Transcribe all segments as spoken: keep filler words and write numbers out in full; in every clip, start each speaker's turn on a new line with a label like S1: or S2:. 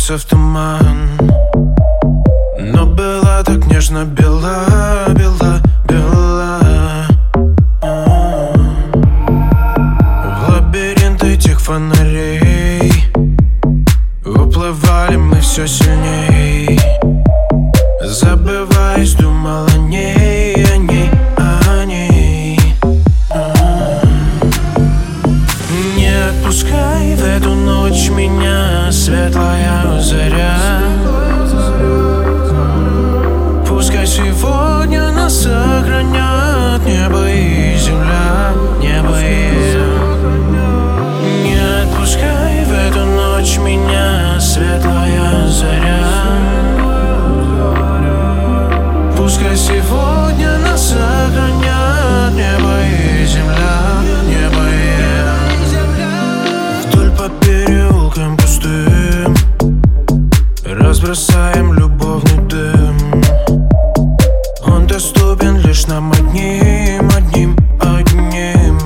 S1: погрузился в туман, но была так нежно бела, бела, бела. В лабиринт этих фонарей уплывали мы все сильней. Забываясь, думал о ней, о ней, о ней. Не отпускай в эту ночь меня, светлая заря. Пускай сегодня нас сохранят небо и земля, небо и не отпускай в эту ночь меня, светлая заря. Пускай сегодня нас сохранят небо и земля, небо и вдоль по переулкам пустым разбросаем любовный дым. Он доступен лишь нам одним, одним, одним.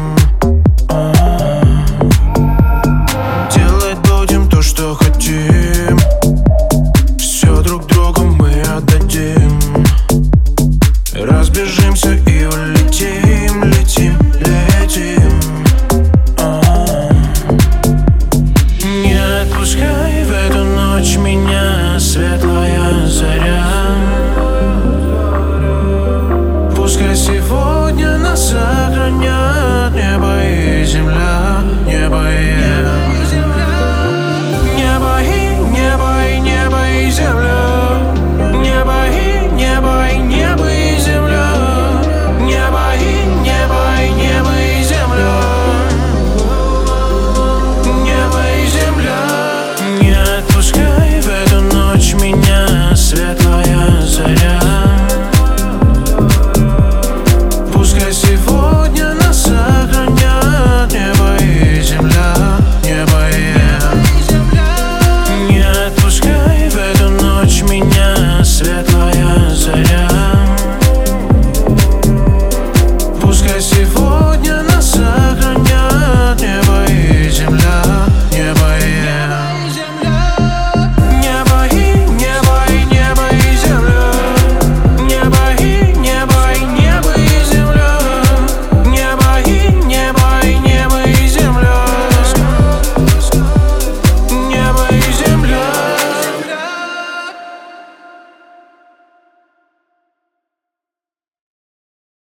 S1: Делать будем то, что хотим, все друг другу мы отдадим. Разбежимся и улетим, летим, летим. Не отпускай в эту ночь меня, светлая заря. Пускай сегодня нас сохранят небо и земля.